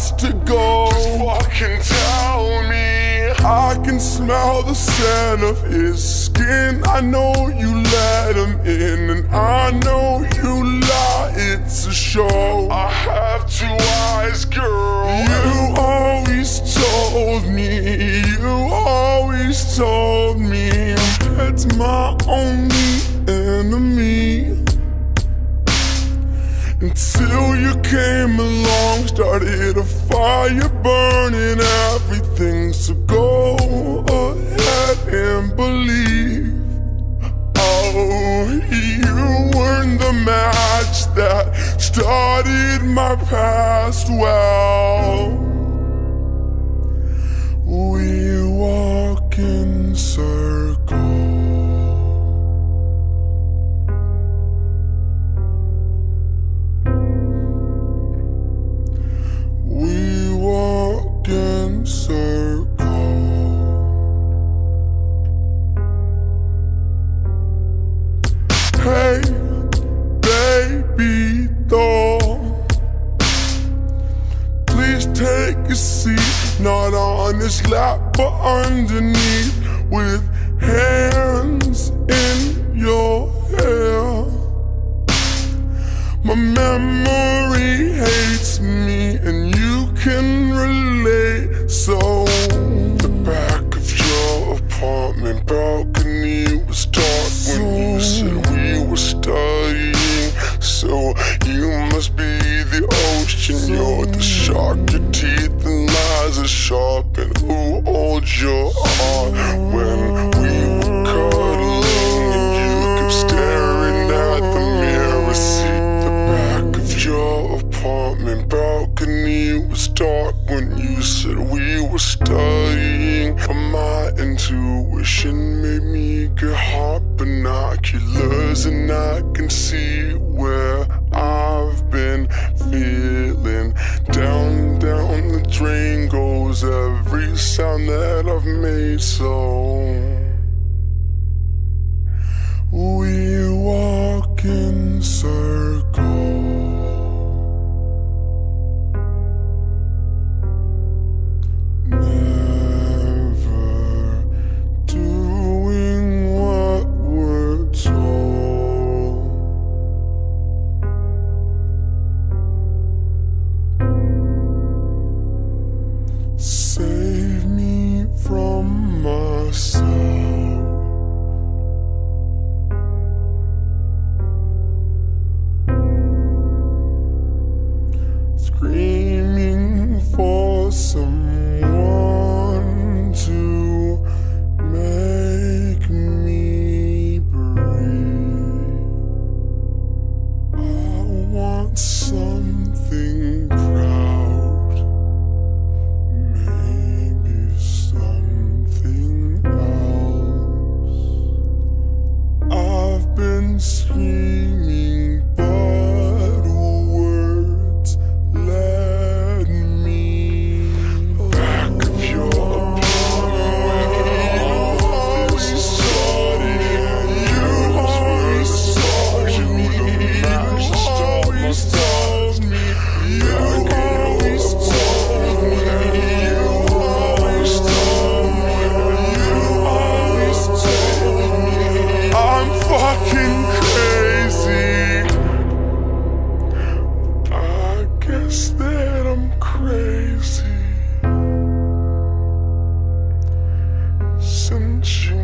has to go. Just fucking tell me. I can smell the scent of his skin. I know you let him in, and I know you lie, it's a show. I have 2 eyes, girl. You always told me, you always told me that's my only enemy. Until you came along, started a fire burning everything. So go ahead and believe. Oh, you weren't the match that started my past well. We walk in circles. We walk in circles. Hey, baby doll, please take a seat, not on this lap, but underneath, with hands in your hair. My memory hates me, and you can relate. So the back of your apartment balcony was dark when you said we were studying. So you must be the ocean, you're the shark. Your teeth and lies are sharp, and who holds your heart when we were cuddling and you kept staring at the mirror seat? Your apartment balcony was dark when you said we were studying. But my intuition made me get heart binoculars, and I can see where I've been feeling. Down, down the drain goes every sound that I've made. So we walk in circles. Save me from myself. Screaming for someone to make me breathe. I want something proud, maybe something else. I've been screaming, but words led me back of your apartment. You started, you always told me, you always told me, you always told me, you always told me, I'm fucking crazy. I guess that I'm crazy since you